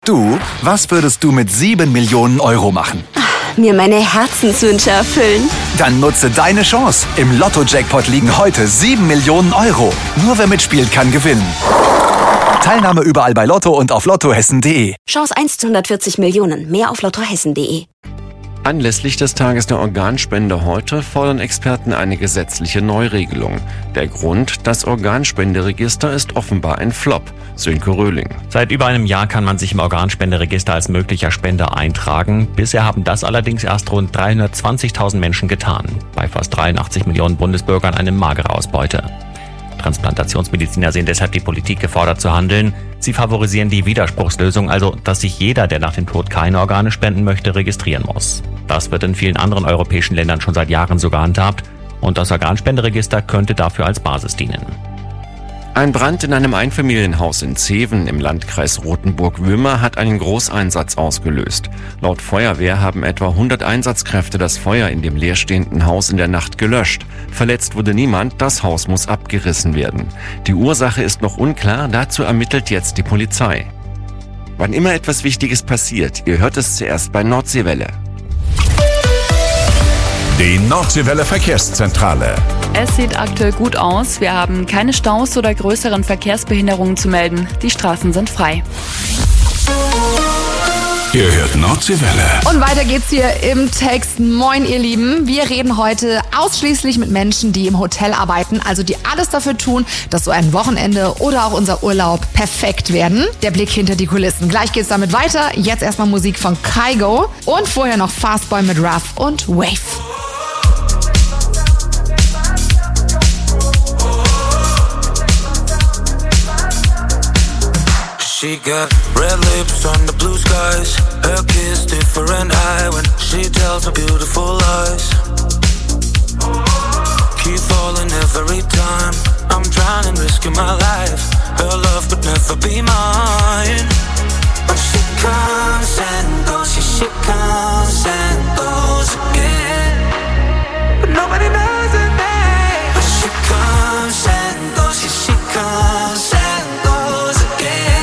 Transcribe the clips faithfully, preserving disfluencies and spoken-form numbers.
Du, was würdest du mit sieben Millionen Euro machen? Mir meine Herzenswünsche erfüllen. Dann nutze deine Chance. Im Lotto-Jackpot liegen heute sieben Millionen Euro. Nur wer mitspielt, kann gewinnen. Teilnahme überall bei Lotto und auf lottohessen punkt de. Chance eins zu hundertvierzig Millionen. Mehr auf lottohessen punkt de. Anlässlich des Tages der Organspende heute fordern Experten eine gesetzliche Neuregelung. Der Grund, das Organspenderegister ist offenbar ein Flop. Sönke Röhling. Seit über einem Jahr kann man sich im Organspenderegister als möglicher Spender eintragen. Bisher haben das allerdings erst rund dreihundertzwanzigtausend Menschen getan. Bei fast dreiundachtzig Millionen Bundesbürgern eine magere Ausbeute. Transplantationsmediziner sehen deshalb die Politik gefordert zu handeln. Sie favorisieren die Widerspruchslösung, also dass sich jeder, der nach dem Tod keine Organe spenden möchte, registrieren muss. Das wird in vielen anderen europäischen Ländern schon seit Jahren so gehandhabt und das Organspenderegister könnte dafür als Basis dienen. Ein Brand in einem Einfamilienhaus in Zeven im Landkreis Rothenburg-Würmer hat einen Großeinsatz ausgelöst. Laut Feuerwehr haben etwa hundert Einsatzkräfte das Feuer in dem leerstehenden Haus in der Nacht gelöscht. Verletzt wurde niemand, das Haus muss abgerissen werden. Die Ursache ist noch unklar, dazu ermittelt jetzt die Polizei. Wann immer etwas Wichtiges passiert, ihr hört es zuerst bei Nordseewelle. Die Nordseewelle Verkehrszentrale. Es sieht aktuell gut aus. Wir haben keine Staus oder größeren Verkehrsbehinderungen zu melden. Die Straßen sind frei. Ihr hört Nordseewelle. Und weiter geht's hier im Text. Moin, ihr Lieben. Wir reden heute ausschließlich mit Menschen, die im Hotel arbeiten, also die alles dafür tun, dass so ein Wochenende oder auch unser Urlaub perfekt werden. Der Blick hinter die Kulissen. Gleich geht's damit weiter. Jetzt erstmal Musik von Kygo und vorher noch Fastboy mit Ruff und Wave. She got red lips on the blue skies. Her kiss different high when she tells her beautiful lies. Keep falling every time. I'm drowning, risking my life. Her love could never be mine. But she comes and goes, she, she comes and goes again. But nobody knows her name. But she comes and goes, she, she comes and goes again.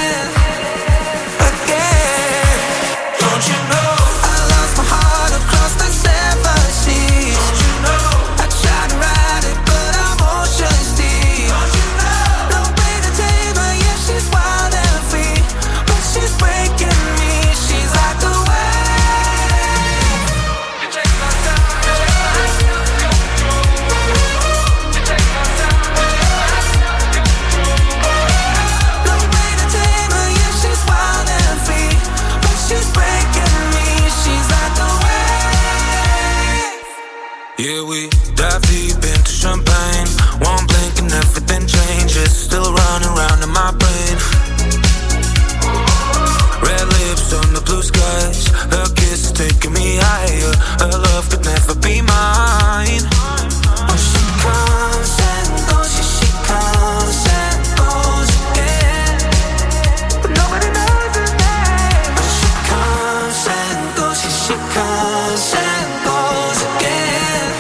Yeah, we dive deep into champagne. One blink and everything changes. Still running around in my brain. Red lips on the blue skies. Her kiss is taking me higher. Her love could never be mine. When she comes and goes, yeah, she comes and goes again. But nobody knows her name. When she comes and goes, yeah, she comes and goes again.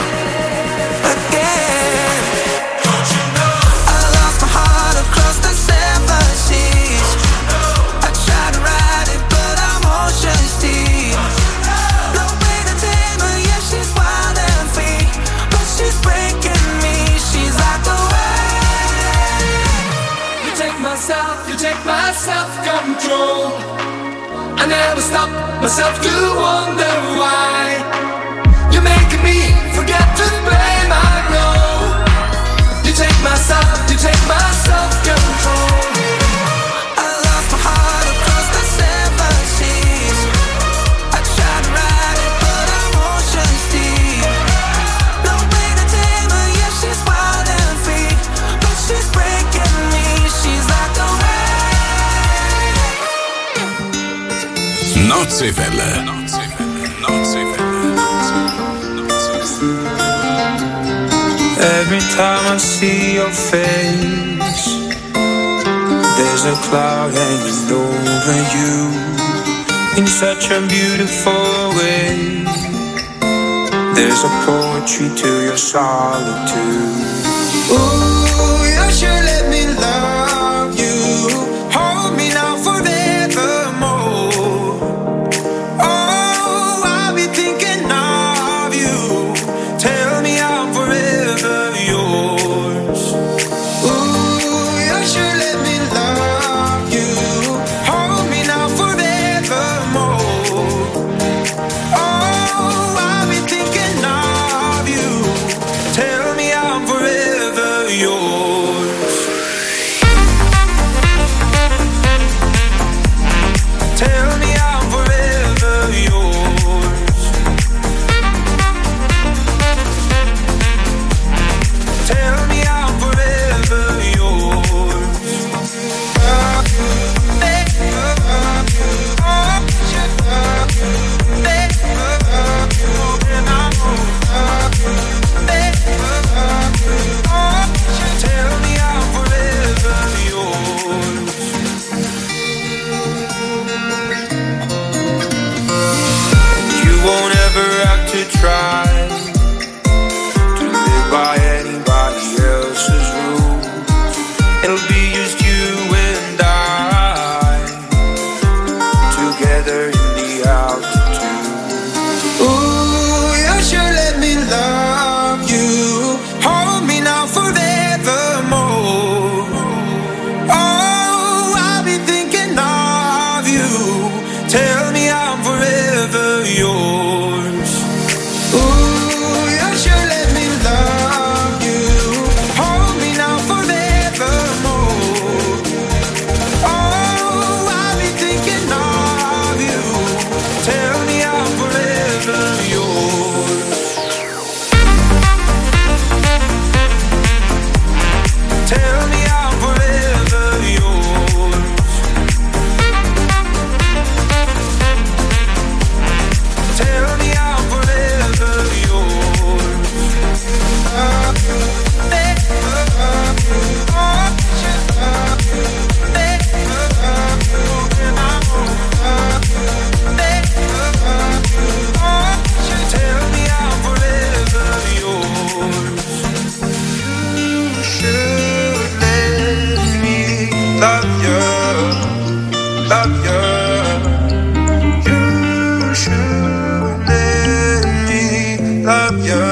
Self-control. I never stop myself to wonder why you're making me forget to play my role. You take my self, you take my self-control. I lost my heart across the seven seas. I tried to ride it, but I'm oceans deep. No way to tame her, yeah, she's wild and free, but she's breaking me. She's like a Nordseewelle. Every time I see your face, there's a cloud hanging over you in such a beautiful way. There's a poetry to your solitude. Ooh, you should let me love you. Hold me now forevermore. never have to try to live by anybody else's rules. It'll be just you and I together in the altitude. Ooh, you should let me love you. Hold me now forevermore. Oh, I'll be thinking of you. Tell me I'm forever yours. Ooh, you should let me love you. Hold me now forevermore. Oh, I'll be thinking of you. Tell me I'm forever yours. Tell me I'm forever yours. Tell me I'm forever yours. Tell me I'm forever yours. You should let me love you, love you. You should let me love you,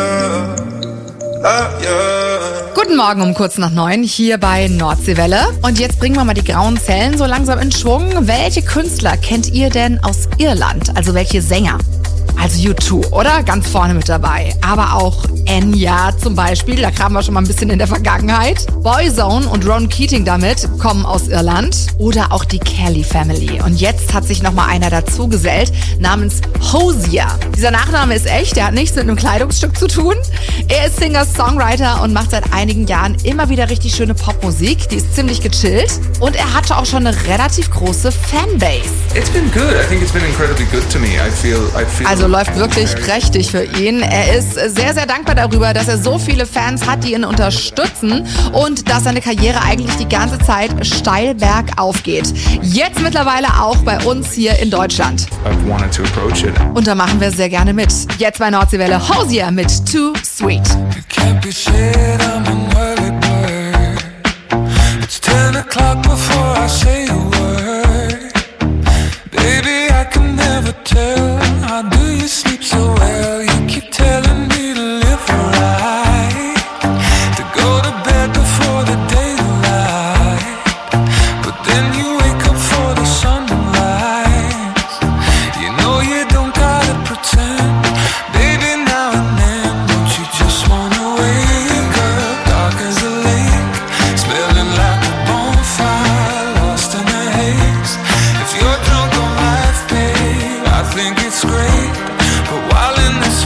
love you. Guten Morgen um kurz nach neun hier bei Nordseewelle. Und jetzt bringen wir mal die grauen Zellen so langsam in Schwung. Welche Künstler kennt ihr denn aus Irland? Also welche Sänger? Also U zwei, oder? Ganz vorne mit dabei. Aber auch Enya zum Beispiel, da kramen wir schon mal ein bisschen in der Vergangenheit. Boyzone und Ron Keating damit kommen aus Irland. Oder auch die Kelly Family. Und jetzt hat sich nochmal einer dazugesellt, namens Hozier. Dieser Nachname ist echt, der hat nichts mit einem Kleidungsstück zu tun. Er ist Singer, Songwriter und macht seit einigen Jahren immer wieder richtig schöne Popmusik. Die ist ziemlich gechillt. Und er hatte auch schon eine relativ große Fanbase. It's been good. I think it's been incredibly good to me. I feel, I feel Also läuft wirklich prächtig für ihn. Er ist sehr, sehr dankbar darüber, dass er so viele Fans hat, die ihn unterstützen und dass seine Karriere eigentlich die ganze Zeit steil bergauf geht. Jetzt mittlerweile auch bei uns hier in Deutschland. I've wanted to approach it. Und da machen wir sehr gerne mit. Jetzt bei Nordseewelle Hozier mit Too Sweet. Can't be said, I'm an early bird. It's ten o'clock before I say a word. Baby, I can never tell. How do you sleep so well? You keep telling me to live right, to go to bed before the daylight, but then you wake up for the sunrise. You know you don't gotta pretend, baby, now and then. Don't you just wanna wake up dark as a lake, smelling like a bonfire, lost in a haze. If you're drunk on life, babe, I think it's great, but while in this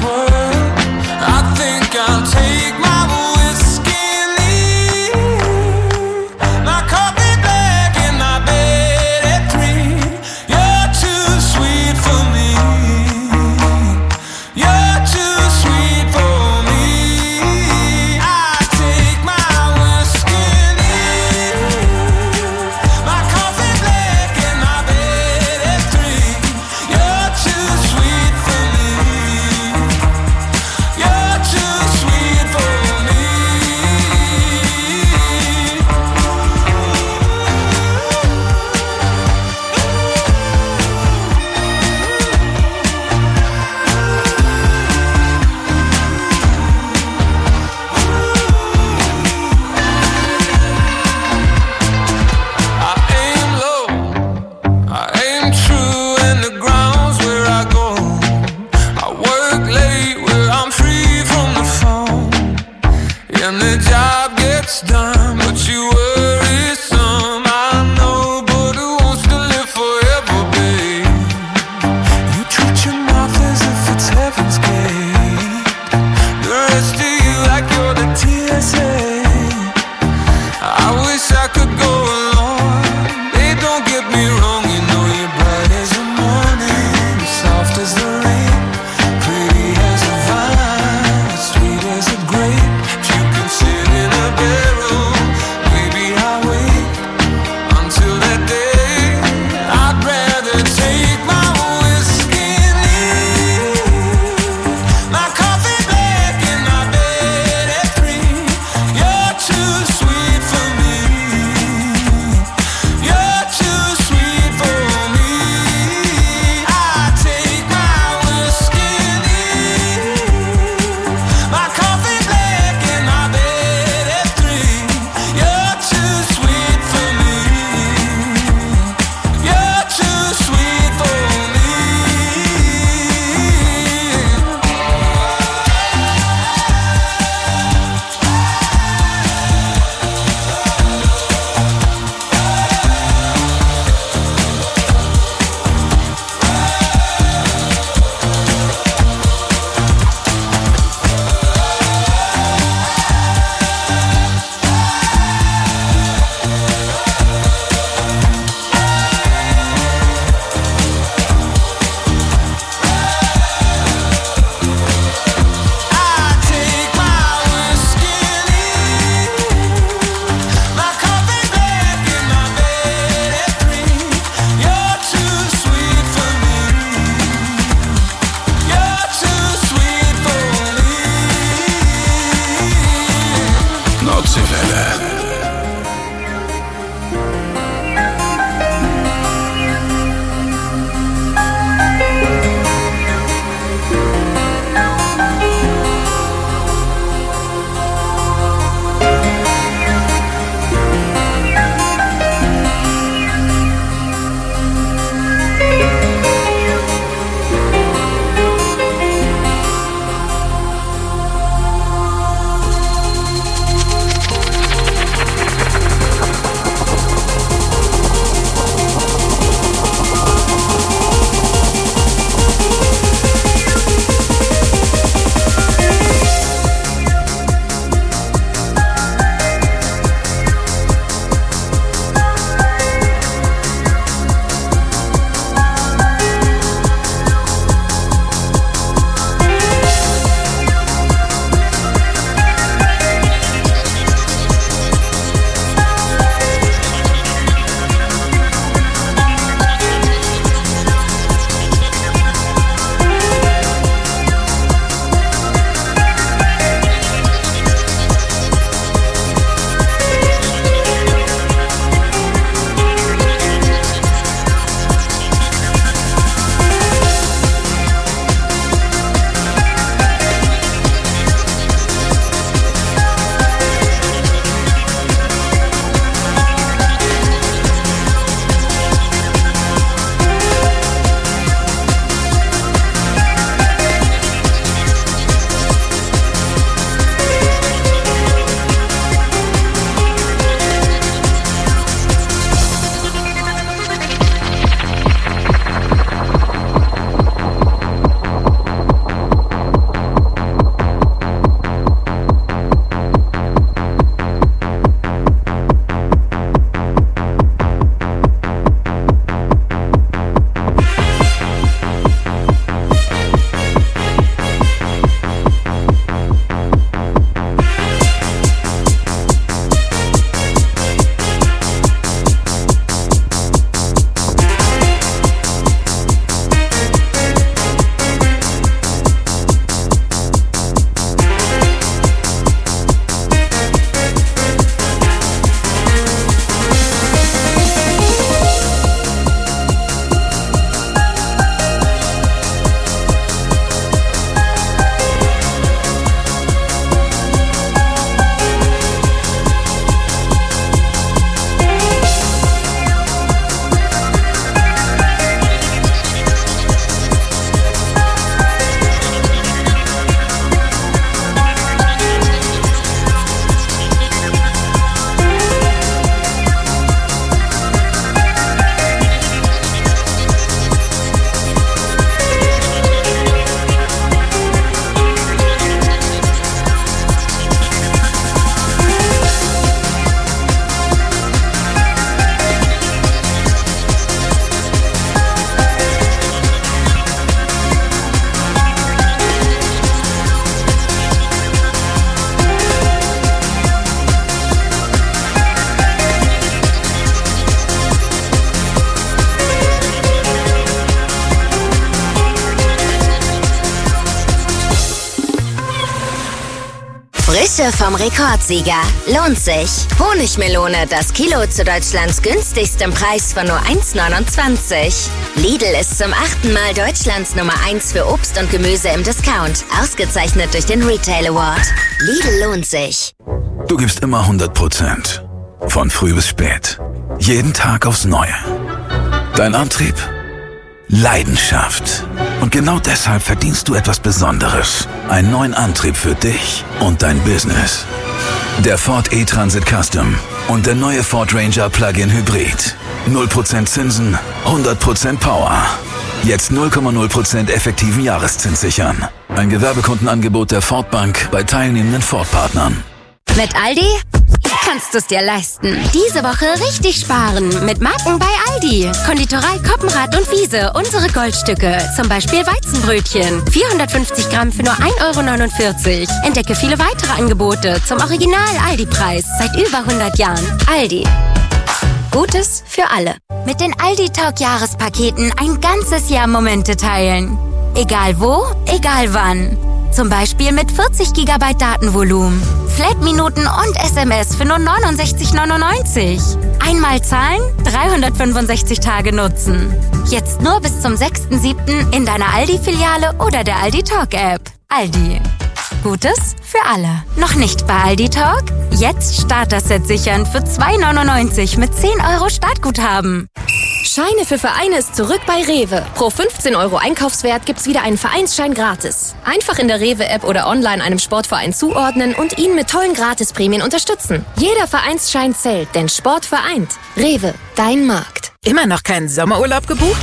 Frische vom Rekordsieger. Lohnt sich. Honigmelone, das Kilo zu Deutschlands günstigstem Preis von nur eins neunundzwanzig. Lidl ist zum achten Mal Deutschlands Nummer eins für Obst und Gemüse im Discount. Ausgezeichnet durch den Retail Award. Lidl lohnt sich. Du gibst immer hundert Prozent. Von früh bis spät. Jeden Tag aufs Neue. Dein Antrieb? Leidenschaft. Und genau deshalb verdienst du etwas Besonderes. Einen neuen Antrieb für dich und dein Business. Der Ford E-Transit Custom und der neue Ford Ranger Plug-in Hybrid. null Prozent Zinsen, hundert Prozent Power. Jetzt null Komma null Prozent effektiven Jahreszins sichern. Ein Gewerbekundenangebot der Ford Bank bei teilnehmenden Ford-Partnern. Mit Aldi kannst du es dir leisten. Diese Woche richtig sparen mit Marken bei Aldi. Konditorei Koppenrad und Wiese, unsere Goldstücke. Zum Beispiel Weizenbrötchen. vierhundertfünfzig Gramm für nur ein Euro neunundvierzig. Entdecke viele weitere Angebote zum Original-Aldi-Preis. Seit über hundert Jahren. Aldi. Gutes für alle. Mit den Aldi Talk Jahrespaketen ein ganzes Jahr Momente teilen. Egal wo, egal wann. Zum Beispiel mit vierzig Gigabyte Datenvolumen. Flat-Minuten und S M S für nur neunundsechzig neunundneunzig. Einmal zahlen, dreihundertfünfundsechzig Tage nutzen. Jetzt nur bis zum sechsten siebten in deiner Aldi-Filiale oder der Aldi Talk-App. Aldi. Gutes für alle. Noch nicht bei Aldi Talk? Jetzt Starter-Set sichern für zwei neunundneunzig mit zehn Euro Startguthaben. Scheine für Vereine ist zurück bei Rewe. Pro fünfzehn Euro Einkaufswert gibt's wieder einen Vereinsschein gratis. Einfach in der Rewe-App oder online einem Sportverein zuordnen und ihn mit tollen Gratisprämien unterstützen. Jeder Vereinsschein zählt, denn Sport vereint. Rewe, dein Markt. Immer noch keinen Sommerurlaub gebucht?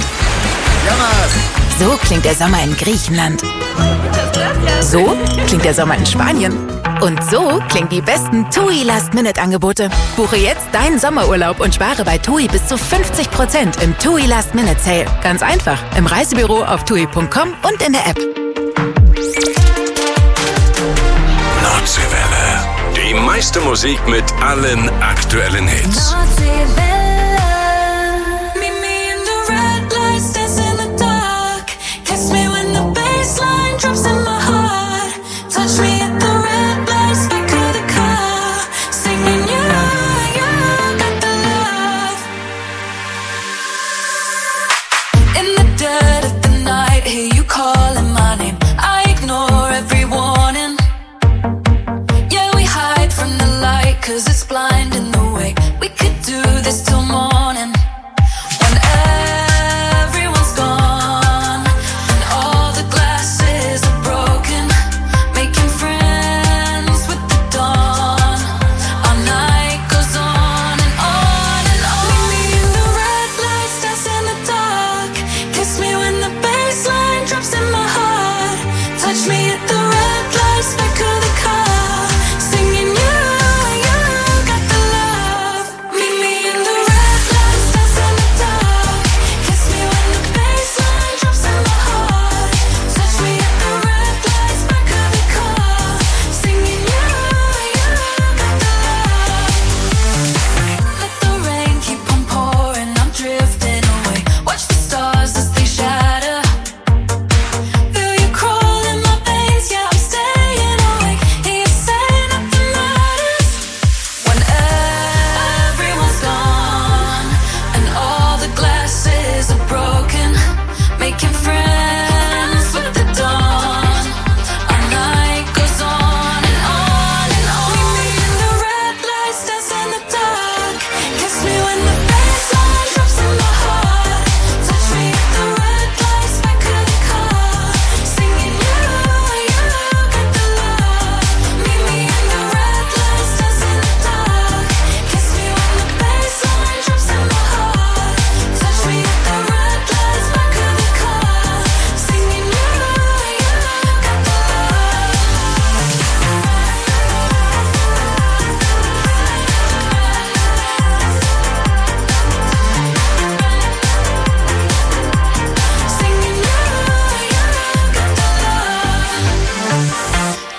So klingt der Sommer in Griechenland. So klingt der Sommer in Spanien. Und so klingen die besten TUI Last-Minute-Angebote. Buche jetzt deinen Sommerurlaub und spare bei TUI bis zu fünfzig Prozent im TUI Last-Minute-Sale. Ganz einfach. Im Reisebüro auf tui punkt com und in der App. Nordseewelle. Die meiste Musik mit allen aktuellen Hits. Cause it's blind in the way we could do this till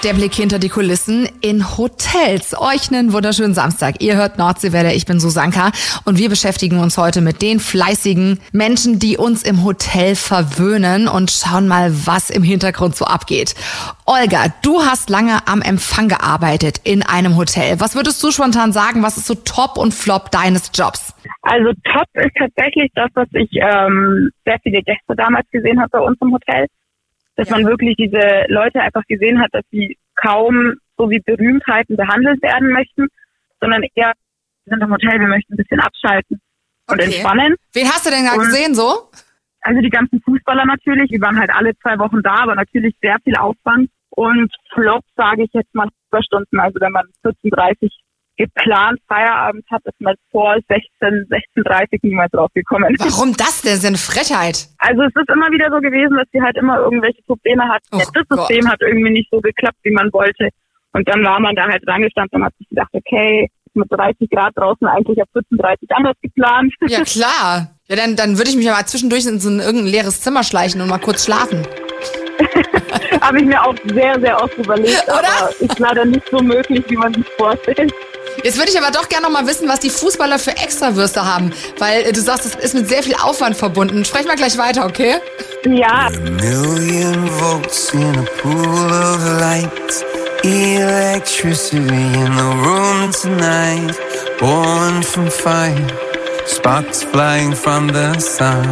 Der Blick hinter die Kulissen in Hotels. Euch einen wunderschönen Samstag. Ihr hört Nordseewelle, ich bin Susanka und wir beschäftigen uns heute mit den fleißigen Menschen, die uns im Hotel verwöhnen und schauen mal, was im Hintergrund so abgeht. Olga, du hast lange am Empfang gearbeitet in einem Hotel. Was würdest du spontan sagen, was ist so Top und Flop deines Jobs? Also Top ist tatsächlich das, was ich ähm, sehr viele Gäste damals gesehen habe bei uns im Hotel. Dass ja. man wirklich diese Leute einfach gesehen hat, dass sie kaum so wie Berühmtheiten behandelt werden möchten, sondern eher, wir sind im Hotel, wir möchten ein bisschen abschalten und okay. entspannen. Wen hast du denn da gesehen so? Also die ganzen Fußballer natürlich, die waren halt alle zwei Wochen da, aber natürlich sehr viel Aufwand. Und Flop sage ich jetzt mal Überstunden, also wenn man vierzehn Uhr dreißig geplant Feierabend hat, ist man vor sechzehn, sechzehn Uhr dreißig niemals draufgekommen. Warum das denn? Das ist eine Frechheit. Also es ist immer wieder so gewesen, dass sie halt immer irgendwelche Probleme hatten. Oh, das System hat irgendwie nicht so geklappt, wie man wollte. Und dann war man da halt rangestanden und hat sich gedacht, okay, mit dreißig Grad draußen eigentlich ab vierzehn Uhr dreißig anders geplant. Ja klar. Ja, dann, dann würde ich mich ja mal zwischendurch in so ein irgendein leeres Zimmer schleichen und mal kurz schlafen. Habe ich mir auch sehr, sehr oft überlegt, oder? Aber ist leider nicht so möglich, wie man sich vorstellt. Jetzt würde ich aber doch gerne noch mal wissen, was die Fußballer für Extrawürste haben, weil du sagst, das ist mit sehr viel Aufwand verbunden. Sprechen wir gleich weiter, okay? Ja. A million volts in a pool of light, electricity in the room tonight, born from fire, sparks flying from the sun.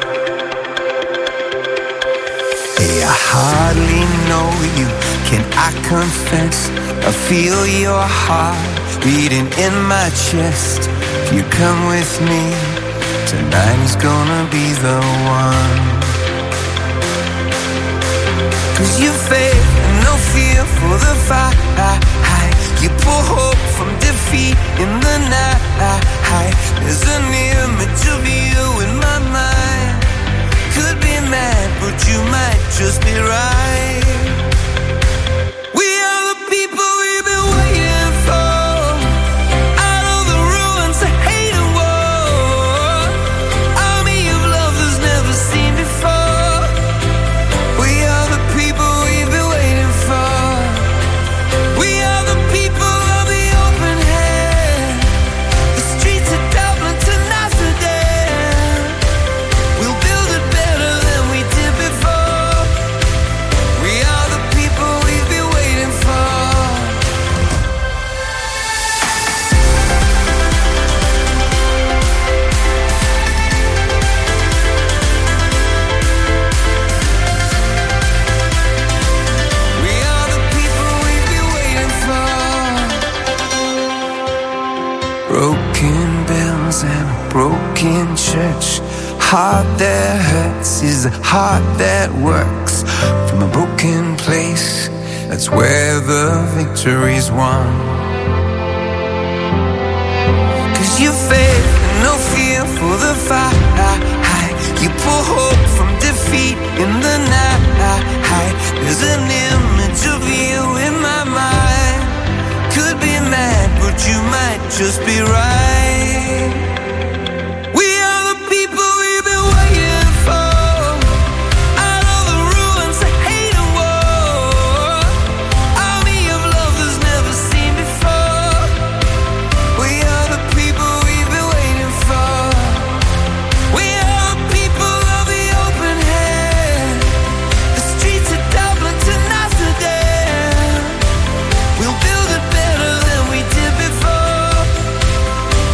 Hey, I hardly know you, can I confess? I feel your heart beating in my chest. If you come with me, tonight is gonna be the one. Cause you faith and no fear for the fight. You pull hope from defeat in the night. There's an image of you in my mind. Could be mad, but you might just be right. We are the people we've been waiting for. Out of the ruins of hate and war. Army of love that's never seen before. We are the people we've been waiting for. We are the people of the open hand. The streets of Dublin to Amsterdam. We'll build it better than we did before. We are the people we've been waiting for. We are the people we've been waiting for. Broken bells and a broken church. Heart that hurts is a heart that works. From a broken place, that's where the victory's won. Cause you faith and no fear for the fight. You pull hope from defeat in the night. There's an image of you in my mind. Could be mad, but you might just be right. We are the people we've been waiting for. Out of the ruins of hate and war. Army of love that's never seen before. We are the people we've been waiting for. We are the people of the open hand. The streets of Dublin to Amsterdam. We'll build it better than we did before.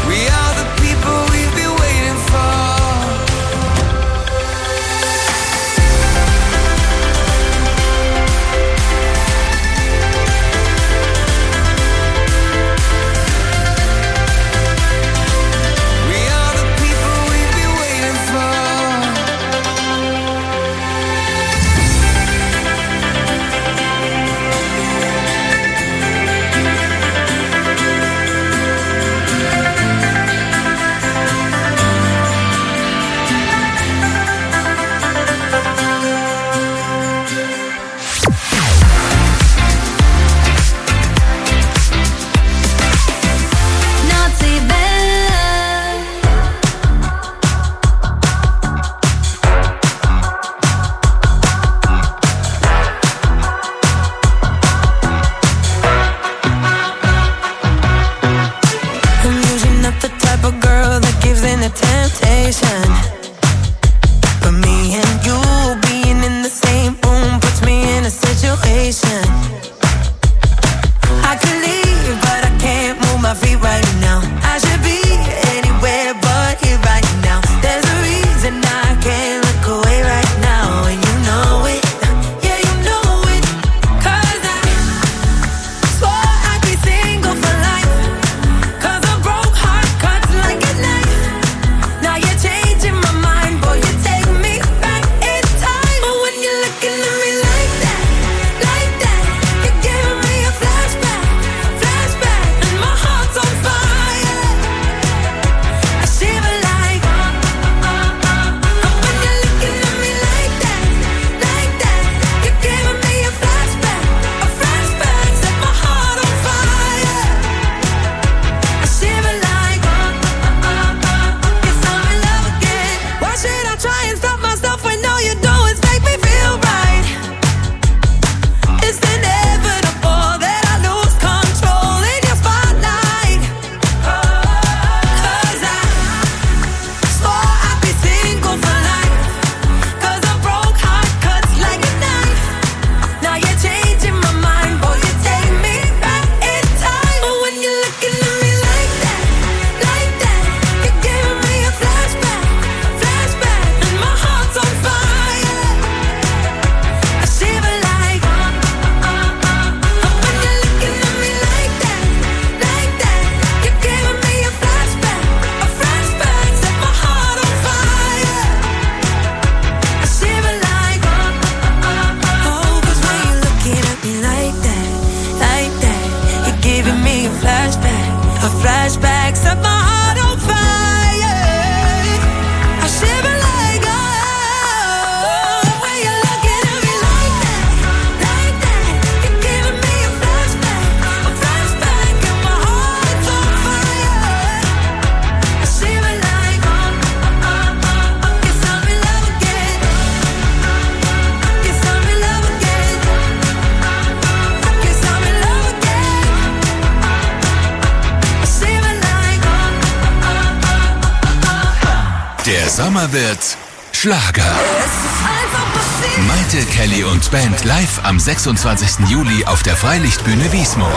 Sommer wird Schlager. Maite Kelly und Band live am sechsundzwanzigsten Juli auf der Freilichtbühne Wiesmoor.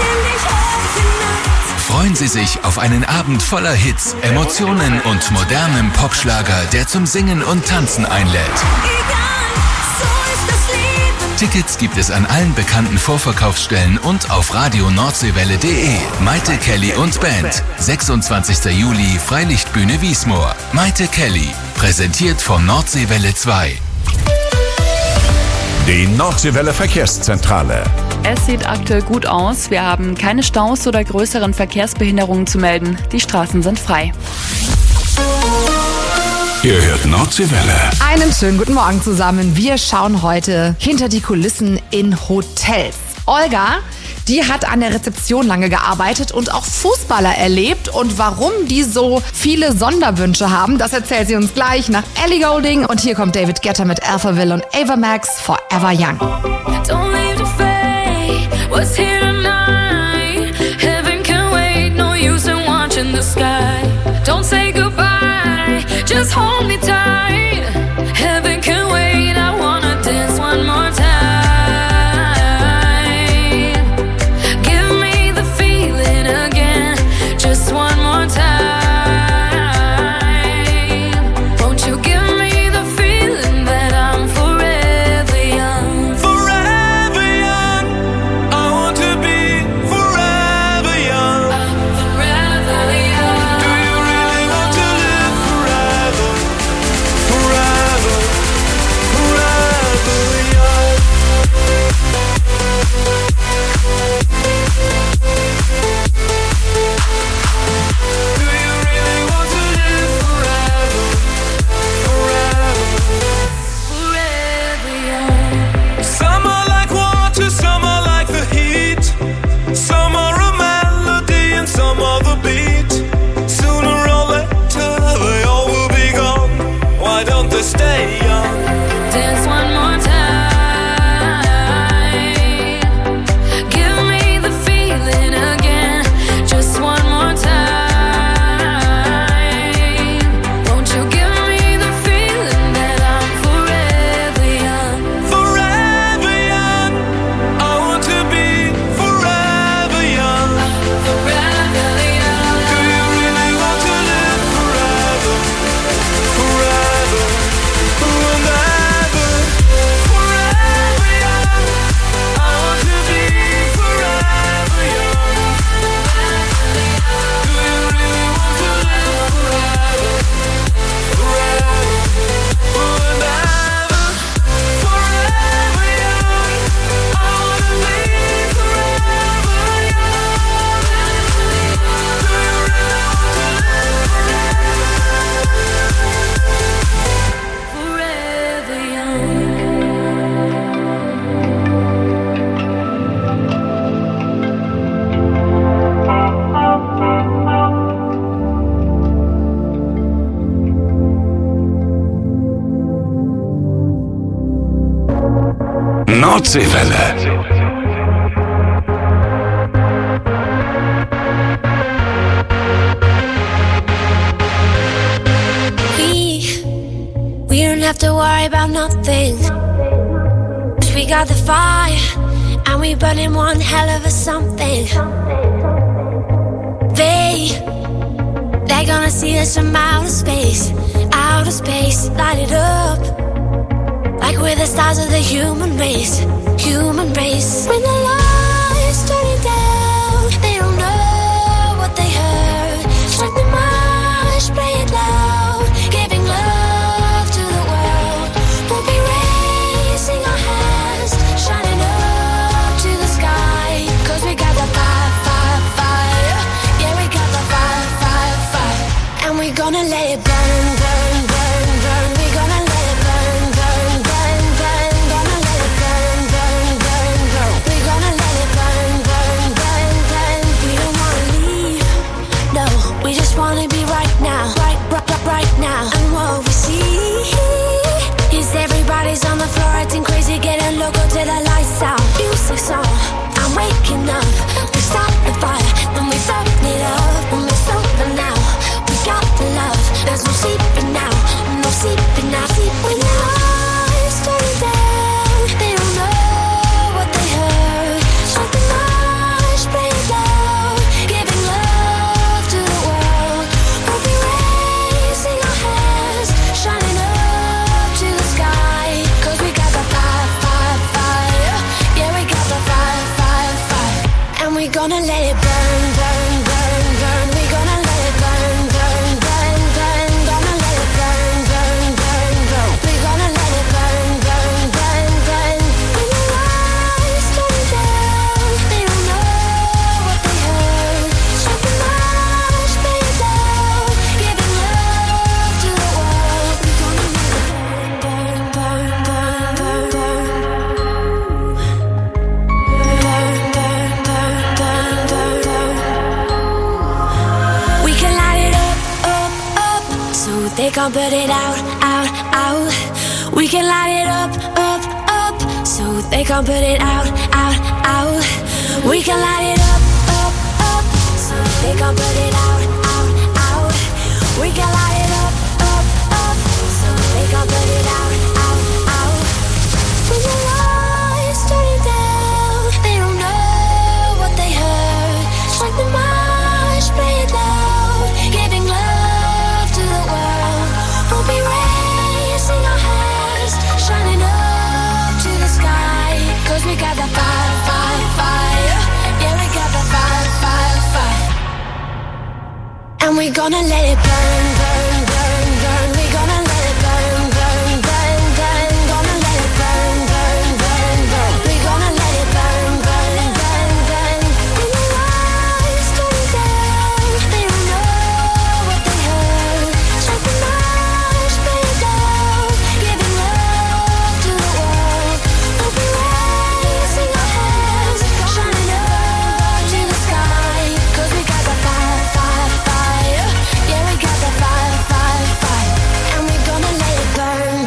Freuen Sie sich auf einen Abend voller Hits, Emotionen und modernem Popschlager, der zum Singen und Tanzen einlädt. Tickets gibt es an allen bekannten Vorverkaufsstellen und auf radio nordseewelle punkt de. Maite Kelly und Band. sechsundzwanzigsten Juli, Freilichtbühne Wiesmoor. Maite Kelly. Präsentiert von Nordseewelle zwei. Die Nordseewelle Verkehrszentrale. Es sieht aktuell gut aus. Wir haben keine Staus oder größeren Verkehrsbehinderungen zu melden. Die Straßen sind frei. Ihr hört Nordseewelle. Einen schönen guten Morgen zusammen. Wir schauen heute hinter die Kulissen in Hotels. Olga, die hat an der Rezeption lange gearbeitet und auch Fußballer erlebt. Und warum die so viele Sonderwünsche haben, das erzählt sie uns gleich nach Ellie Goulding. Und hier kommt David Guetta mit Alphaville und Ava Max, Forever Young. Don't leave the fate, what's here tonight? Heaven can wait, no use in watching the sky. Don't say goodbye, just hold me tight. Heaven can wait, I wanna dance one more time. Give me the feeling again, just one more time. Won't you give me the feeling that I'm forever young? Forever young, I want to be forever young. I'm forever young. Do you really want to live forever? Forever, forever young. Do you really want to live forever? Forever, Forever young. some are like water, some are like the heat. Some are a melody and some are the beat. Sooner or later they all will be gone. Why don't they stay young? Dance one more time. Give me the feeling again, just one more time. Won't you give me the feeling that I'm forever young? Forever young, I want to be forever young. Forever young. Do you really want to live forever? Forever, and ever. Forever young, I want to be forever young. Do you really want to live forever? Forever, and ever. Forever young, I want to be forever young. Do you really want to live Forever young. Nordseewelle. We, we don't have to worry about nothing. 'Cause we got the fire, and we burning one hell of a something. They, they're gonna see us from outer space, outer space, light it up. Like we're the stars of the human race, human race. When the lights turn it down, they don't know what they heard. Strike the march, play it loud, giving love to the world. We'll be raising our hands, shining up to the sky. 'Cause we got the fire, fire, fire. Yeah, we got the fire, fire, fire. And we're gonna let it burn, burn, burn, burn. We're gonna let it burn, burn, burn, burn. Gonna let it burn, burn, burn, burn. We're gonna let we gonna let it burn, burn, burn, burn. We gonna let it burn, burn, burn, burn. Gonna let it burn, burn, burn, burn. We gonna let it burn, burn, burn, burn. When the lights turn down, they don't know what they heard. Strike the match, lay it down, giving love to the world. We gonna let it burn, burn, burn, burn, burn, burn. They can't put it out, out, out. We can light it up, up, up. So they can't put it out, out, out. We can light it up, up, up. So they can't put it out, out, out. We can light it up, up, up. So they can't put it out, out, out. When the lights turn down, they don't know what they heard. Strike the match, play it loud, giving love to the world. We'll be raising our hands, shining up to the sky. Cause we got that fire, fire, fire. Yeah, we got that fire, fire, fire. And we're gonna let it burn, burn, burn, burn. We're gonna let it burn, burn, burn, burn. Gonna let it burn, burn, burn, burn. We're gonna let it burn, burn, burn, burn. When the lights turn down, they don't know what they heard. Strike the match, play it down, giving love to the world. We'll be raising our hands, shining up to the sky. Cause we got that fire, fire, fire. Yeah, we got that fire, fire, fire. And we're gonna let it burn.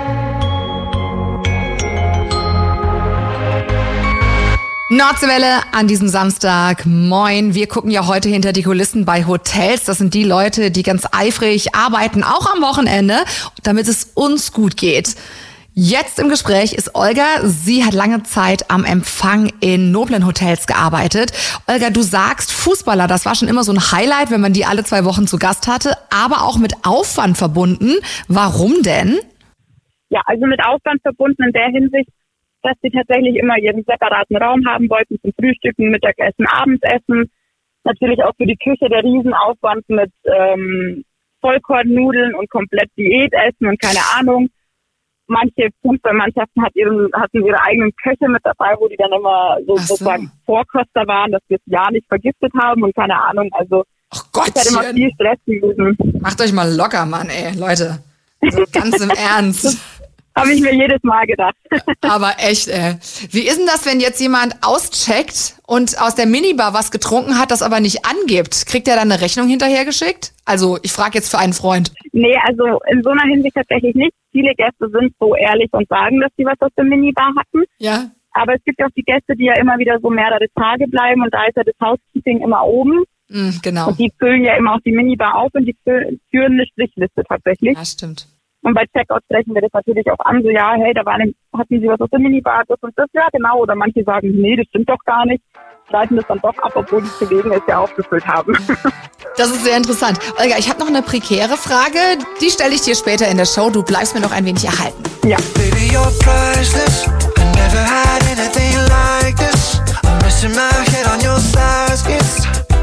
Nordseewelle an diesem Samstag. Moin. Wir gucken ja heute hinter die Kulissen bei Hotels. Das sind die Leute, die ganz eifrig arbeiten, auch am Wochenende, damit es uns gut geht. Jetzt im Gespräch ist Olga. Sie hat lange Zeit am Empfang in noblen Hotels gearbeitet. Olga, du sagst, Fußballer, das war schon immer so ein Highlight, wenn man die alle zwei Wochen zu Gast hatte, aber auch mit Aufwand verbunden. Warum denn? Ja, also mit Aufwand verbunden in der Hinsicht, dass sie tatsächlich immer ihren separaten Raum haben wollten zum Frühstücken, Mittagessen, Abendessen. Natürlich auch für die Küche der Riesenaufwand mit ähm, Vollkornnudeln und komplett Diätessen und keine Ahnung. Manche Fußballmannschaften hat ihren, hatten ihre eigenen Köche mit dabei, wo die dann immer so, so. sozusagen Vorkoster waren, dass wir das Jahr nicht vergiftet haben und keine Ahnung. Also Ach Gottchen. es hat immer viel Stress gewesen. Macht euch mal locker, Mann, ey, Leute. Also ganz im Ernst. Habe ich mir jedes Mal gedacht. Aber echt, ey. Wie ist denn das, wenn jetzt jemand auscheckt und aus der Minibar was getrunken hat, das aber nicht angibt? Kriegt er dann eine Rechnung hinterhergeschickt? Also ich frage jetzt für einen Freund. Nee, also in so einer Hinsicht tatsächlich nicht. Viele Gäste sind so ehrlich und sagen, dass sie was aus der Minibar hatten. Ja. Aber es gibt auch die Gäste, die ja immer wieder so mehrere Tage bleiben und da ist ja das Housekeeping immer oben. Mm, genau. Und die füllen ja immer auch die Minibar auf und die führen eine Strichliste tatsächlich. Ja, stimmt. Und bei Checkout sprechen wir das natürlich auch an, so ja, hey, da waren, hatten Sie was aus der Minibar, das und das, ja genau. Oder manche sagen, nee, das stimmt doch gar nicht, streiten das dann doch ab, obwohl die Kollegen es ja aufgefüllt haben. Das ist sehr interessant. Olga, ich habe noch eine prekäre Frage, die stelle ich dir später in der Show. Du bleibst mir noch ein wenig erhalten. Ja. Baby, you're priceless. I never had anything like this. I'm resting my head on your thighs, kiss.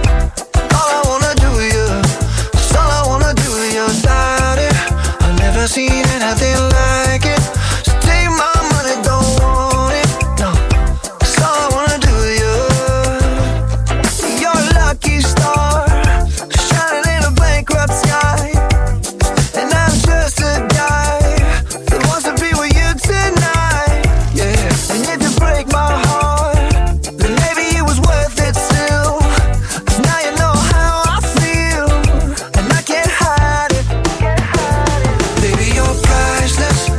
All I wanna do is you. That's all I wanna do is your body. I've never seen anything like it. So take my money, don't want it. No, that's all I wanna do is you. You're a lucky star, shining in a bankrupt sky. And I'm just a guy that wants to be with you tonight. Yeah, and if you break my heart, then maybe it was worth it still. 'Cause now you know how I feel, and I can't hide it. Baby, you're priceless.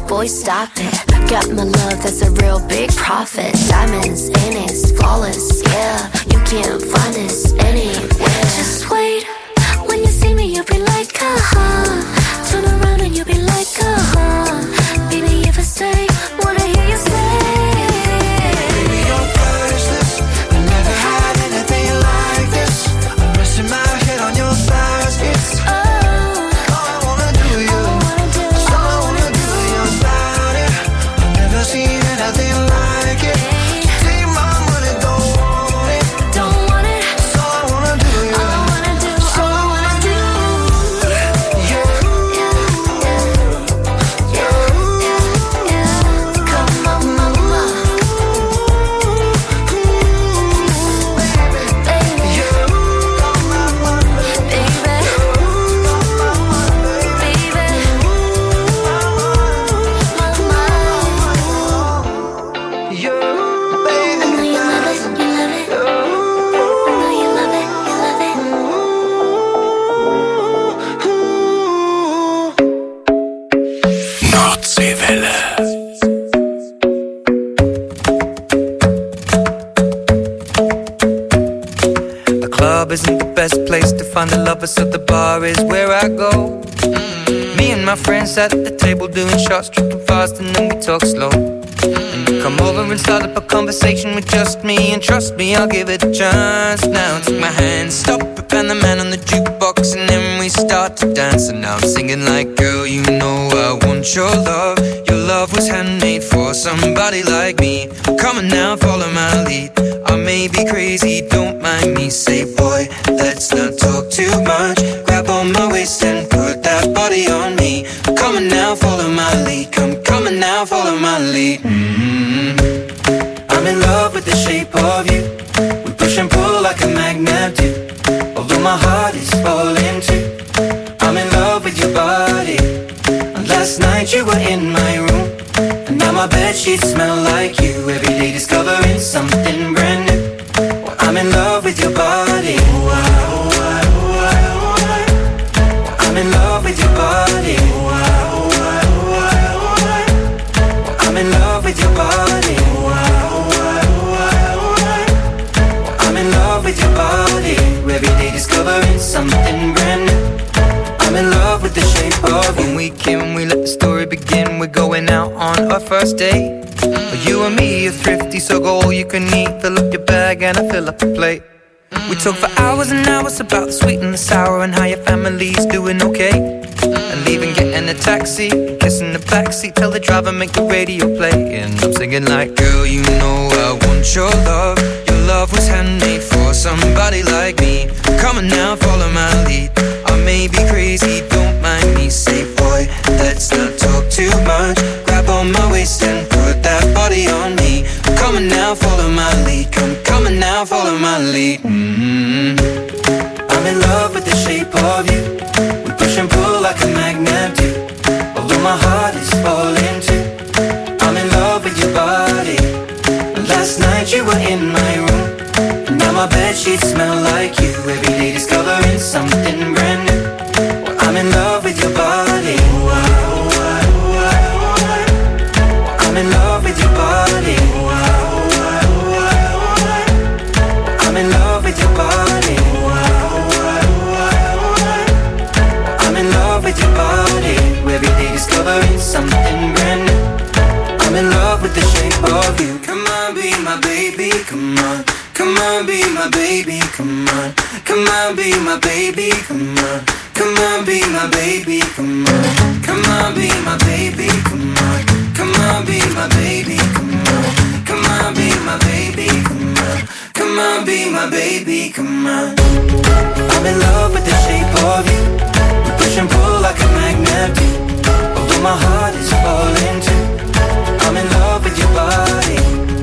boy, stop it. Got my love, that's a real big profit. Diamonds in it, flawless, yeah. You can't find this anywhere. Just wait, when you see me, you'll be like, uh-huh. Turn around and you'll be like, uh-huh. Baby, if I stay, wanna hear you say. Baby, you're priceless. I never had anything like this. I'm resting my head on your thighs. It's oh, all I wanna do you. It's all I wanna do you about it. I've never seen anything like it. So take my money, don't want it. Don't want it. It's all I wanna do you. All I wanna do. It's all I wanna do. Nordseewelle. The club isn't the best place to find the lovers, so the bar is where I go. Mm-hmm. Me and my friends sat at the table doing shots, tripping fast, and then we talk slow. And you come over and start up a conversation with just me, and trust me, I'll give it a chance. Now take my hand, stop it, and the man on the jukebox, and then we start to dance. And now I'm singing like, girl, you know I want your love. Your love was handmade for somebody like me. Come on now, follow my lead. I may be crazy, don't mind me. Say, boy, let's not talk too much. Grab on my waist and put that body on me. Come on now, follow my lead. Come, come on now, follow my lead. Mm-hmm. I'm in love with the shape of you. We push and pull like a magnet do. Although my heart is falling too. I'm in love with your body. And last night you were in my room, and now my bedsheets smell like you. Every day discovering something brand new. Well, I'm in love with your body. Ooh, I, ooh, I, ooh, I, ooh, I. Well, I'm in love with your body. Ooh, I, ooh, I, ooh, I, ooh, I. Well, I'm in love with your body. Ooh, I, ooh, I, ooh, I, ooh, I. Well, I'm in love with your body. Every day discovering something brand new. I'm in love with the shape of you. When we came, we let the story begin. We're going out on our first date. mm-hmm. You and me are thrifty, so go all you can eat. Fill up your bag and I fill up the plate. mm-hmm. We talk for hours and hours about the sweet and the sour, and how your family's doing okay. mm-hmm. And leaving, getting a taxi, kissing the backseat, tell the driver make the radio play. And I'm singing like, girl, you know I want your love. Your love was handmade for somebody like me. Come on now, follow my lead. I may be crazy, don't mind me. Say, boy, let's not talk too much. Grab on my waist and put that body on me. Come on now, follow my lead. Come, come on now, follow my lead. Mm-hmm. I'm in love with the shape of you. We push and pull like a magnet do. Although my heart is falling too. I'm in love with your body. Last night you were in my room, and now my bedsheets smell like you. Every day discovering something brand new. Well, I'm in love with your body. Ooh, I, ooh, I, ooh, I, ooh, I. Well, I'm in love with your body. Ooh, I, ooh, I, ooh, I, ooh, I. Well, I'm in love with your body. Ooh, I, ooh, I, ooh, I, ooh, I. Well, I'm in love with your body. Every day discovering something brand new. I'm in love with the shape of you. Come on, be my baby, come on. Come on, be my baby, come on. Come on, be my baby, come on. Come on, be my baby, come on. Come on, be my baby, come on. Come on, be my baby, come on. Come on, be my baby, come on. Come on, be my baby, come on. I'm in love with the shape of you. We push and pull like a magnet do. Although my heart is falling too. I'm in love with your body.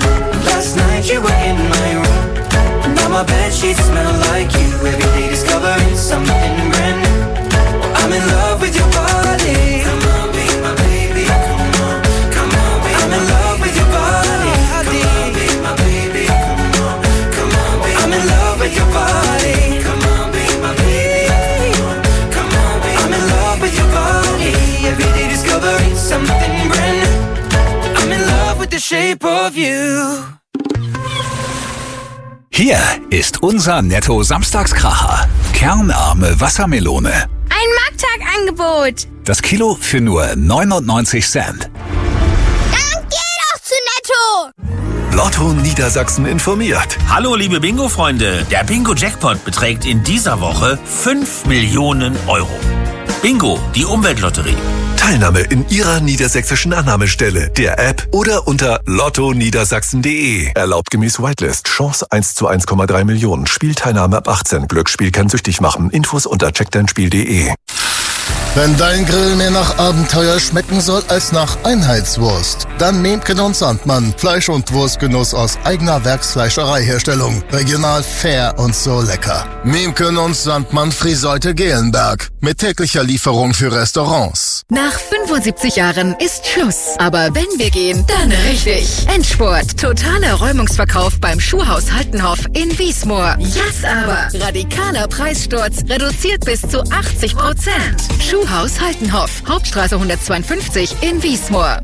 Last night you were in my room, and now my bedsheets smell like you. Every day discovering something brand new. I'm in love with your body. Come on, be my baby. Come on, come on, be I'm in love with your body. Come on, be my baby. Come on, come on, be I'm in love with your body. Come on, be my baby. Come on, come on, be I'm in love with your body. Every day discovering discovery, something brand new. I'm in love with the shape of you. Hier ist unser Netto-Samstagskracher. Kernarme Wassermelone. Ein Markttagangebot. Das Kilo für nur neunundneunzig Cent. Dann geh doch zu Netto. Lotto Niedersachsen informiert. Hallo liebe Bingo-Freunde, der Bingo-Jackpot beträgt in dieser Woche fünf Millionen Euro. Bingo, die Umweltlotterie. Teilnahme in Ihrer niedersächsischen Annahmestelle, der App oder unter lotto niedersachsen punkt de. Erlaubt gemäß Whitelist. Chance eins zu eins Komma drei Millionen. Spielteilnahme ab achtzehn. Glücksspiel kann süchtig machen. Infos unter check dein spiel punkt de. Wenn dein Grill mehr nach Abenteuer schmecken soll als nach Einheitswurst, dann Memken und Sandmann. Fleisch- und Wurstgenuss aus eigener Werksfleischereiherstellung. Regional, fair und so lecker. Memken und Sandmann Friseute Gelenberg. Mit täglicher Lieferung für Restaurants. Nach fünfundsiebzig Jahren ist Schluss. Aber wenn wir gehen, dann richtig. Endspurt. Totaler Räumungsverkauf beim Schuhhaus Haltenhoff in Wiesmoor. Yes, aber. Radikaler Preissturz. Reduziert bis zu achtzig Prozent. Schuhhaus Haltenhoff. Hauptstraße hundertzweiundfünfzig in Wiesmoor.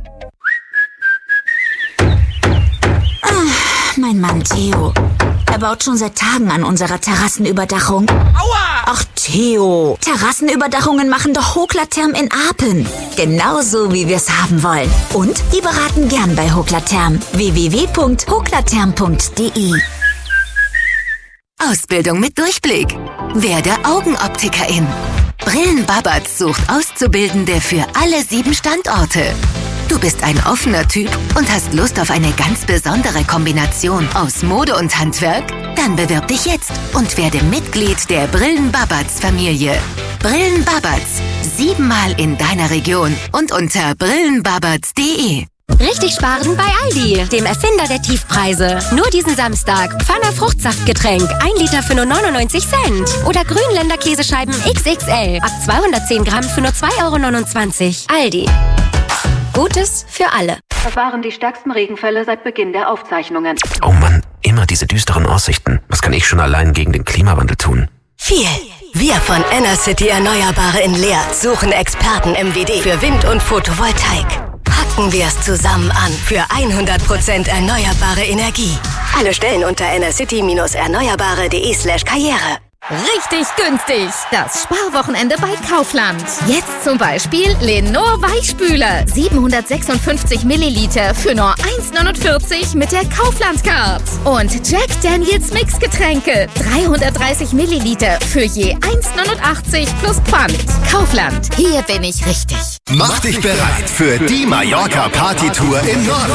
Ah, mein Mann Theo. Er baut schon seit Tagen an unserer Terrassenüberdachung. Aua! Ach Theo, Terrassenüberdachungen machen doch Hoklatherm in Apen. Genauso wie wir es haben wollen. Und die beraten gern bei Hoklatherm. w w w punkt hoklatherm punkt de. Ausbildung mit Durchblick. Werde Augenoptikerin. Brillenbabatz sucht Auszubildende für alle sieben Standorte. Du bist ein offener Typ und hast Lust auf eine ganz besondere Kombination aus Mode und Handwerk? Dann bewirb dich jetzt und werde Mitglied der Brillenbabatz-Familie. Brillenbabatz. Siebenmal in deiner Region und unter brillenbabatz punkt de. Richtig sparen bei Aldi, dem Erfinder der Tiefpreise. Nur diesen Samstag Pfanner Fruchtsaftgetränk, ein Liter für nur neunundneunzig Cent. Oder Grünländer Käsescheiben X X L, ab zweihundertzehn Gramm für nur zwei Euro neunundzwanzig. Aldi. Gutes für alle. Das waren die stärksten Regenfälle seit Beginn der Aufzeichnungen. Oh Mann, immer diese düsteren Aussichten. Was kann ich schon allein gegen den Klimawandel tun? Viel. Wir von Enercity Erneuerbare in Leer suchen Experten M W D für Wind- und Photovoltaik. Packen wir es zusammen an für hundert Prozent erneuerbare Energie. Alle Stellen unter enercity-erneuerbare punkt de slash karriere. Richtig günstig. Das Sparwochenende bei Kaufland. Jetzt zum Beispiel Lenor Weichspüler. siebenhundertsechsundfünfzig Milliliter für nur eins neunundvierzig mit der Kaufland-Card. Und Jack Daniels Mixgetränke. dreihundertdreißig Milliliter für je eins neunundachtzig plus Pfand. Kaufland. Hier bin ich richtig. Mach dich bereit für die Mallorca-Partytour im Norden.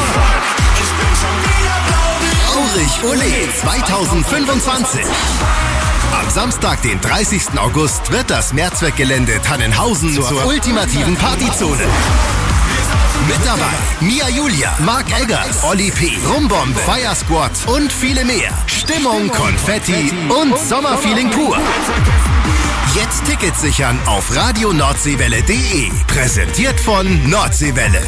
Aurich Ole zweitausendfünfundzwanzig. Am Samstag, den dreißigsten August, wird das Mehrzweckgelände Tannenhausen zur, zur ultimativen Partyzone. Mit dabei Mia Julia, Mark Eggers, Olli P., Rumbombe, Fire Squad und viele mehr. Stimmung, Konfetti und Sommerfeeling pur. Jetzt Tickets sichern auf radio nordseewelle punkt de. Präsentiert von Nordseewelle.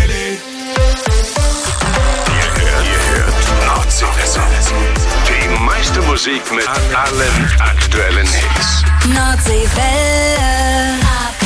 Ihr hört Nordseewelle. Die meiste Musik mit allen aktuellen Hits. Nordseewelle.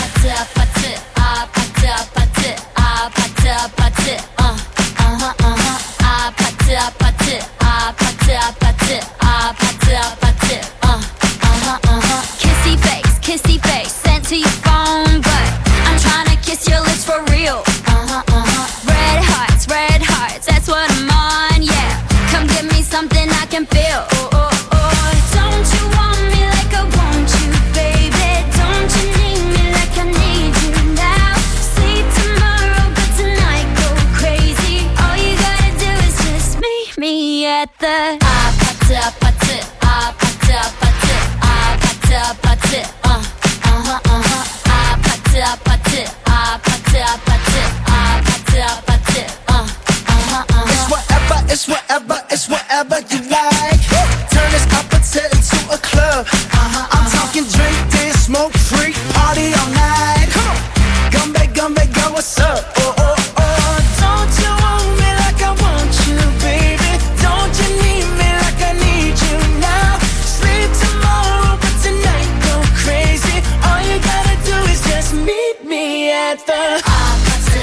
Kissy face, kissy face, sent to your phone, but I'm trying to kiss your lips for real. Red hearts, red hearts, that's what I'm on, yeah. Come give me something I can feel. Oh, oh, oh. Don't you want me like I want you, baby? Don't you need me like I need you now? See tomorrow, but tonight go crazy. All you gotta do is just meet me at the ah, pata, pata, ah, pata, pata, ah, pata, pata, uh, uh-huh, uh-huh, ah, pata, pata, ah, pata, pata, ah, pata, pata, uh, uh-huh, uh-huh. It's whatever, it's whatever, it's whatever you like. Turn this appetite into a club. Uh-huh, I'm talking drink, dance, smoke, freak, party all night. Come on, come back, come back, go, what's up? Oh, oh, oh, don't you want me like I want you, baby? Don't you need me like I need you now? Sleep tomorrow, but tonight go crazy. All you gotta do is just meet me at the ah,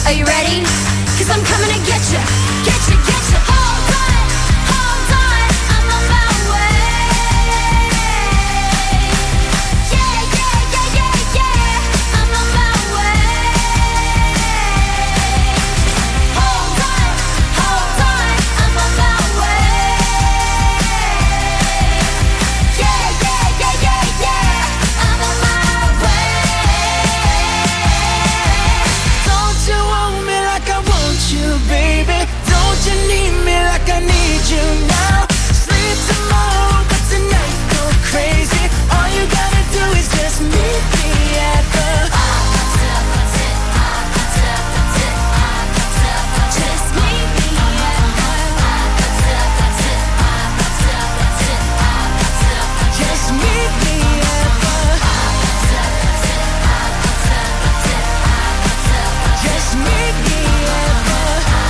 Are you ready? Cause I'm coming to get you, get you, get you. Hold tight, hold tight, I'm on my way. Yeah, yeah, yeah, yeah, yeah, I'm on my way. Hold tight, hold tight, I'm on my way. Yeah, yeah, yeah, yeah, yeah, I'm on my way. Don't you want me like I want you, baby? Don't you need me like I need you now? Sleep tomorrow, but tonight go crazy. All you gotta do is just meet me at the just meet me at the just meet me at the just meet me at the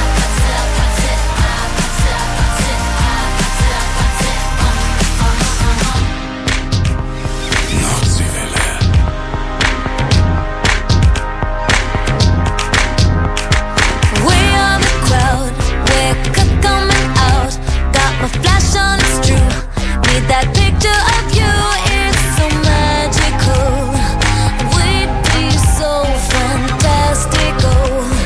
We are the crowd, we're coming out. Got my flash on, it's true. Need that picture of you, it's so magical. We'd be so fantastical.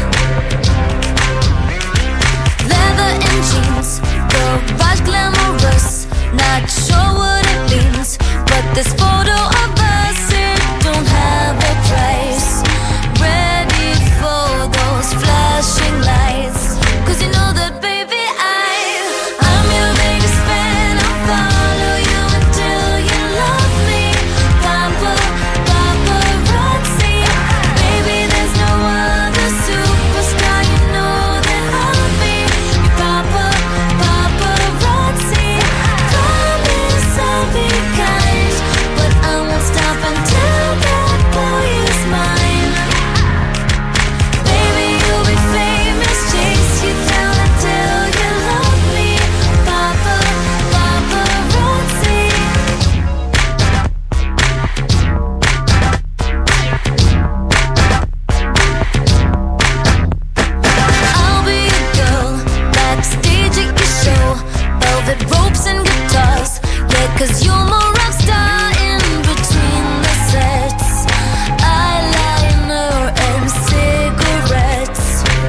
Leather and jeans, garage glamorous. Not sure what it means, but this photo of us, it don't have a price. Ready for those flashing lights. Cause you know that, baby, I, I'm your biggest fan. I'll follow you until you love me. Papa, paparazzi. Baby, there's no other superstar. You know that I'll be your papa, paparazzi. Promise I'll be kind, but I won't stop until that boy is mine. Baby, you'll be famous, chase you down until you love me. Papa, paparazzi. I'll be your girl, backstage at your show. Velvet ropes and guitars, yeah, cause you're my rock star in between the sets. Eyeliner and cigarettes.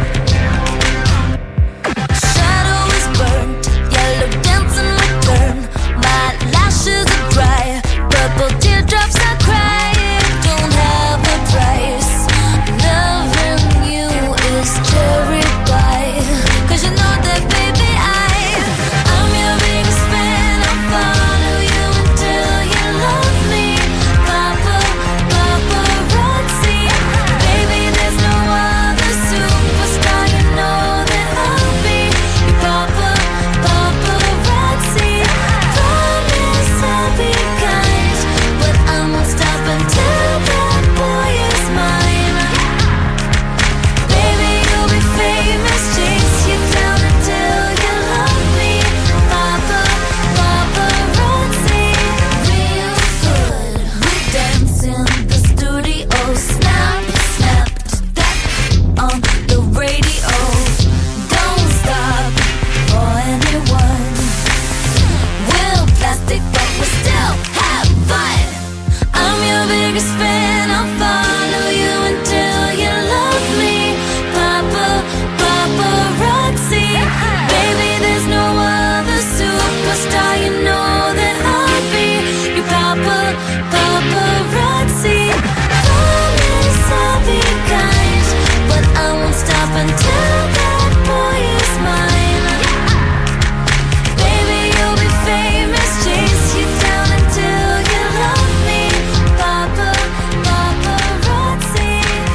Shadow is burnt, yellow dancing return. My lashes are dry, purple teardrops I cry. It don't have a price. Loving you is cherry pie. Cause you know that, baby, I, I'm your biggest fan. I'll follow you until you love me. Papa, paparazzi. Baby, there's no other superstar. You know that I'll be your papa, paparazzi. Promise I'll be kind, but I won't stop until that boy is mine. Baby, you'll be famous, chase you down until you love me. Papa, paparazzi. Real good, we dance in the studio. Snap, snapped that on the radio. Don't stop for anyone. We're plastic, but we still have fun. I'm your biggest fan. I'll follow you until you love me. Papa, paparazzi. Baby, there's no other superstar. You know that I'll be your papa, paparazzi. Promise I'll be kind, but I won't stop until that boy is mine. Baby, you'll be famous, chase you down until you love me. Papa, paparazzi.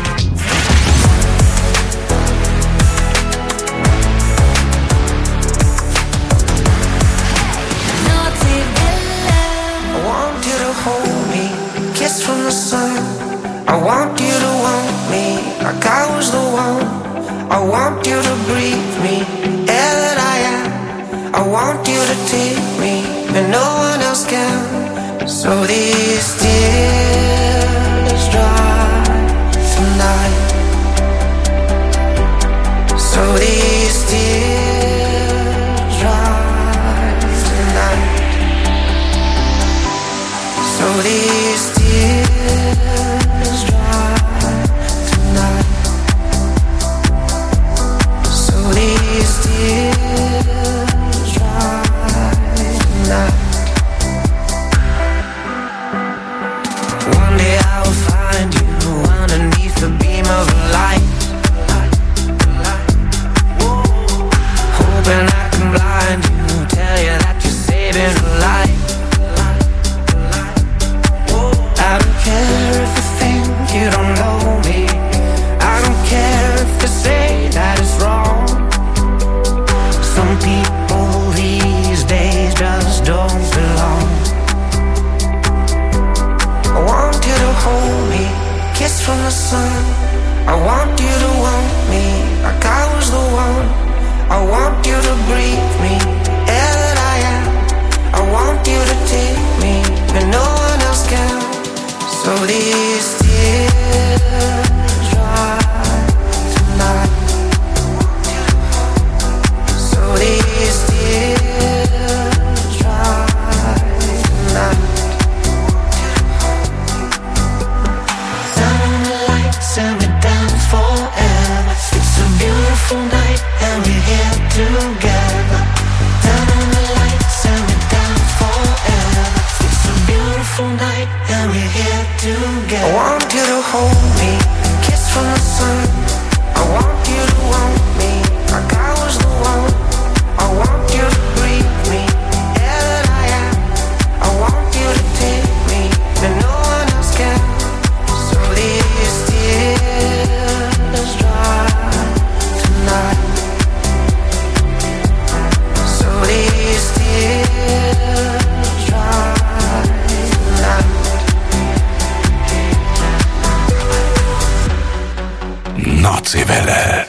Naughty Bella. I want you to hold me, kiss from the sun. I want you to want me like I was the one. I want you to breathe me, air that I am. I want you to take me, and no one else can. So these tears dry tonight. Welle.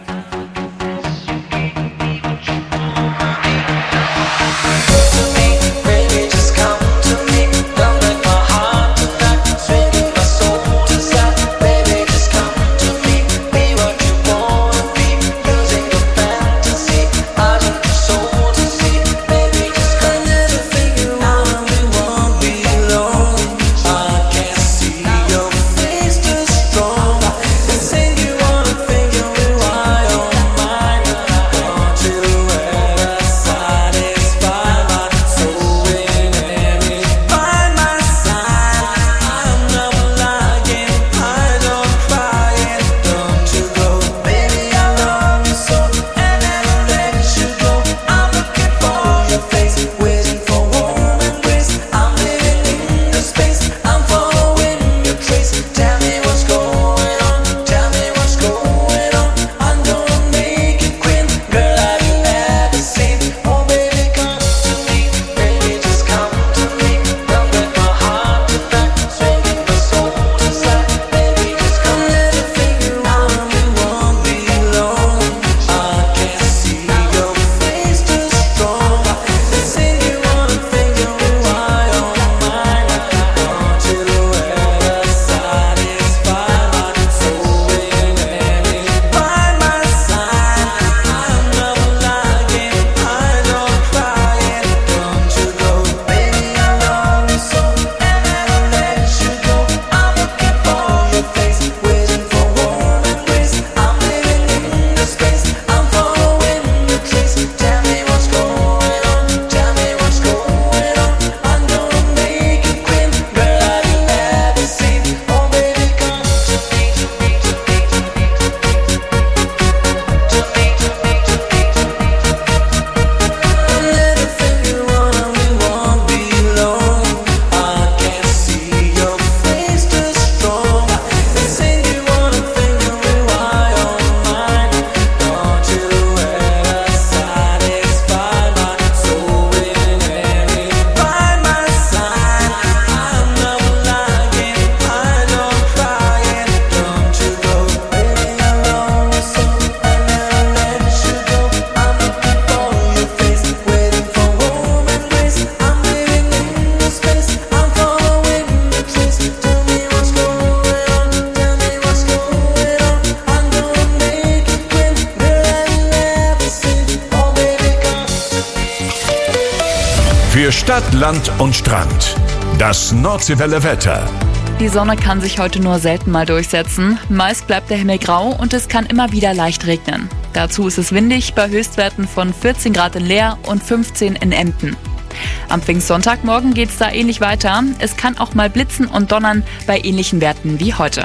Für Stadt, Land und Strand. Das Nordseewelle-Wetter. Die Sonne kann sich heute nur selten mal durchsetzen. Meist bleibt der Himmel grau und es kann immer wieder leicht regnen. Dazu ist es windig bei Höchstwerten von vierzehn Grad in Leer und fünfzehn in Emden. Am Pfingstsonntagmorgen geht es da ähnlich weiter. Es kann auch mal blitzen und donnern bei ähnlichen Werten wie heute.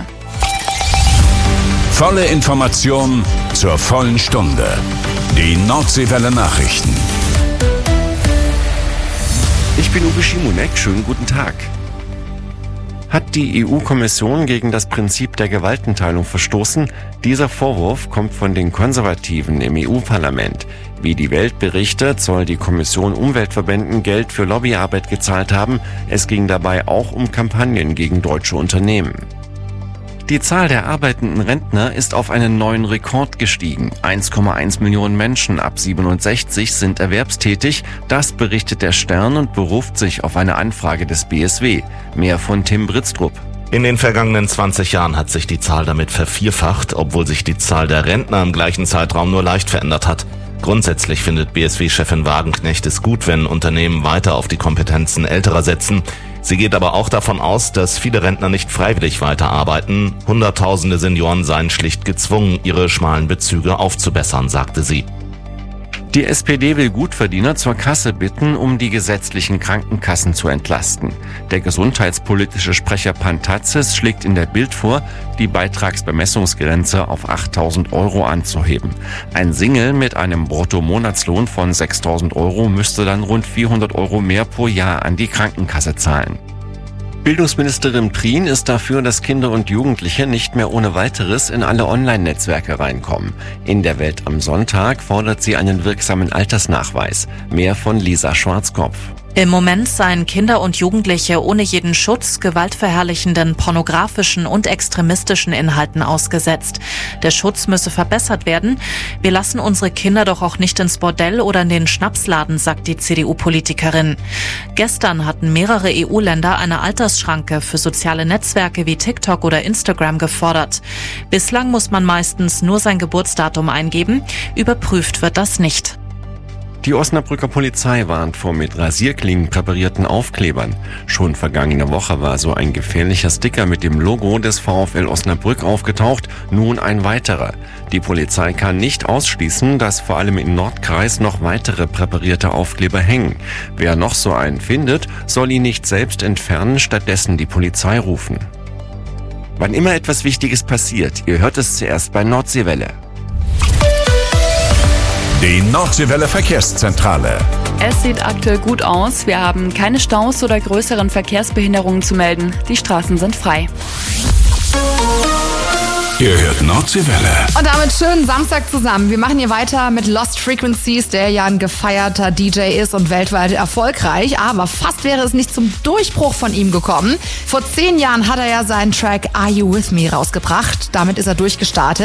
Volle Information zur vollen Stunde. Die Nordseewelle-Nachrichten. Ich bin Uwe Schimonek, schönen guten Tag. Hat die E U-Kommission gegen das Prinzip der Gewaltenteilung verstoßen? Dieser Vorwurf kommt von den Konservativen im E U-Parlament. Wie die Welt berichtet, soll die Kommission Umweltverbänden Geld für Lobbyarbeit gezahlt haben. Es ging dabei auch um Kampagnen gegen deutsche Unternehmen. Die Zahl der arbeitenden Rentner ist auf einen neuen Rekord gestiegen. eins Komma eins Millionen Menschen ab siebenundsechzig sind erwerbstätig. Das berichtet der Stern und beruft sich auf eine Anfrage des B S W. Mehr von Tim Britztrup. In den vergangenen zwanzig Jahren hat sich die Zahl damit vervierfacht, obwohl sich die Zahl der Rentner im gleichen Zeitraum nur leicht verändert hat. Grundsätzlich findet B S W-Chefin Wagenknecht es gut, wenn Unternehmen weiter auf die Kompetenzen Älterer setzen. Sie geht aber auch davon aus, dass viele Rentner nicht freiwillig weiterarbeiten. Hunderttausende Senioren seien schlicht gezwungen, ihre schmalen Bezüge aufzubessern, sagte sie. Die S P D will Gutverdiener zur Kasse bitten, um die gesetzlichen Krankenkassen zu entlasten. Der gesundheitspolitische Sprecher Pantazis schlägt in der Bild vor, die Beitragsbemessungsgrenze auf achttausend Euro anzuheben. Ein Single mit einem Bruttomonatslohn von sechstausend Euro müsste dann rund vierhundert Euro mehr pro Jahr an die Krankenkasse zahlen. Bildungsministerin Prien ist dafür, dass Kinder und Jugendliche nicht mehr ohne weiteres in alle Online-Netzwerke reinkommen. In der Welt am Sonntag fordert sie einen wirksamen Altersnachweis. Mehr von Lisa Schwarzkopf. Im Moment seien Kinder und Jugendliche ohne jeden Schutz gewaltverherrlichenden, pornografischen und extremistischen Inhalten ausgesetzt. Der Schutz müsse verbessert werden. Wir lassen unsere Kinder doch auch nicht ins Bordell oder in den Schnapsladen, sagt die C D U-Politikerin. Gestern hatten mehrere E U-Länder eine Altersschranke für soziale Netzwerke wie TikTok oder Instagram gefordert. Bislang muss man meistens nur sein Geburtsdatum eingeben. Überprüft wird das nicht. Die Osnabrücker Polizei warnt vor mit Rasierklingen präparierten Aufklebern. Schon vergangene Woche war so ein gefährlicher Sticker mit dem Logo des VfL Osnabrück aufgetaucht, nun ein weiterer. Die Polizei kann nicht ausschließen, dass vor allem im Nordkreis noch weitere präparierte Aufkleber hängen. Wer noch so einen findet, soll ihn nicht selbst entfernen, stattdessen die Polizei rufen. Wann immer etwas Wichtiges passiert, ihr hört es zuerst bei Nordseewelle. Die Nordseewelle Verkehrszentrale. Es sieht aktuell gut aus. Wir haben keine Staus oder größeren Verkehrsbehinderungen zu melden. Die Straßen sind frei. Ihr hört Nordseewelle. Und damit schönen Samstag zusammen. Wir machen hier weiter mit Lost Frequencies, der ja ein gefeierter D J ist und weltweit erfolgreich. Aber fast wäre es nicht zum Durchbruch von ihm gekommen. Vor zehn Jahren hat er ja seinen Track Are You With Me rausgebracht. Damit ist er durchgestartet.